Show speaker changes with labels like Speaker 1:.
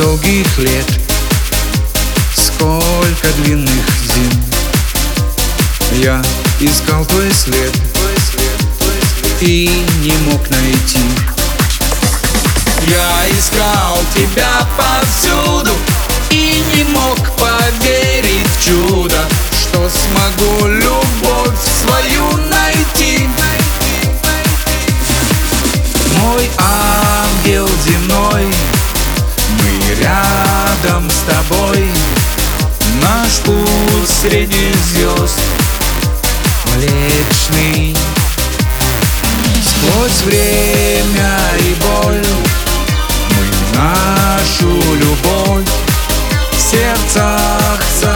Speaker 1: долгих лет, сколько длинных зим я искал твой след и не мог найти.
Speaker 2: Я искал тебя повсюду и не мог поверить в чудо, что смогу любовь свою найти.
Speaker 1: Мой ангел земной, мы рядом с тобой. Наш путь среди звезд Млечный. Сквозь время и боль мы нашу любовь в сердцах